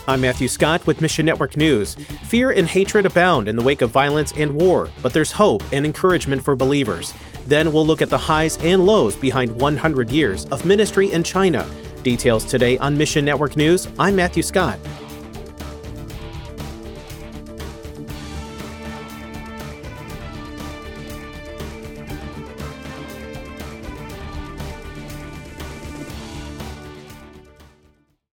I'm Matthew Scott with Mission Network News. Fear and hatred abound in the wake of violence and war, but there's hope and encouragement for believers. Then we'll look at the highs and lows behind 100 years of ministry in China. Details today on Mission Network News. I'm Matthew Scott.